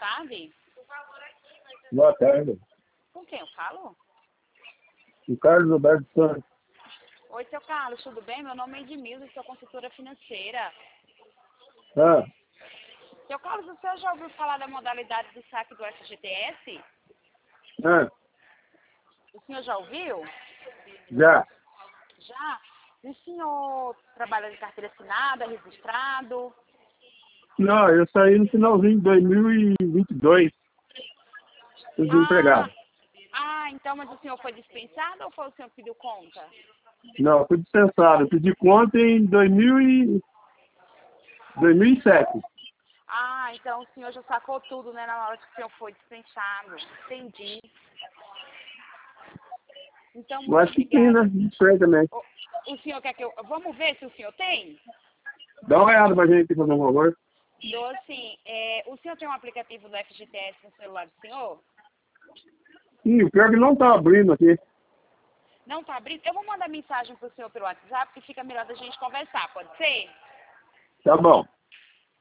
tarde. Boa tarde. Com quem eu falo? O Carlos Roberto Santos. Oi, seu Carlos, tudo bem? Meu nome é Edmilson, sou consultora financeira. Ah, Seu Carlos, o senhor já ouviu falar da modalidade do saque do FGTS? ah, O senhor já ouviu? já. Já? E o senhor trabalha de carteira assinada, registrado? Não, eu saí no finalzinho de 2022. Fui desempregado. Então, mas o senhor foi dispensado ou foi o senhor que pediu conta? Não, fui dispensado. Eu pedi conta em 2007. Então o senhor já sacou tudo, né, na hora que o senhor foi dispensado. Entendi. Então, Eu muito acho que sim, né? obrigada. Não sei também. O senhor quer que eu... Vamos ver se o senhor tem? Dá uma olhada pra gente, por favor. Dou sim. O senhor tem um aplicativo do FGTS no celular do senhor? Sim, o pior é que não tá abrindo aqui. Não tá abrindo? Eu vou mandar mensagem pro senhor pelo WhatsApp, que fica melhor da gente conversar, pode ser? Tá bom.